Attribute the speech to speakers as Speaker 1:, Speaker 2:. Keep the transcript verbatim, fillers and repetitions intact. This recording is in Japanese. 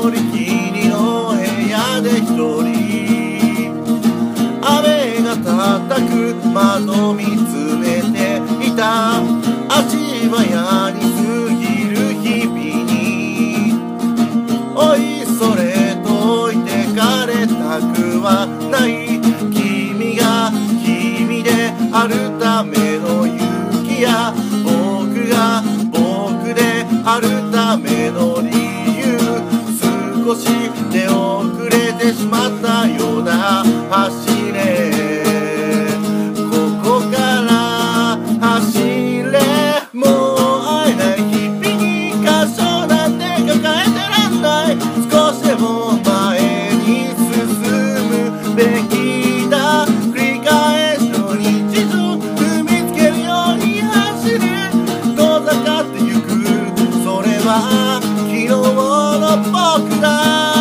Speaker 1: りきりの部屋で一人雨が叩く窓見つめていた足早に過ぎる日々においそれと置いてかれたくはない君が君であるための勇気や僕が僕であるための理由少し出遅れてしまったような走れここから走れもう会えない日々に箇所なんて抱えてらんない少しでも前に進むべきだ繰り返しの日常踏みつけるように走る遠ざかってゆくそれは昨日の僕だ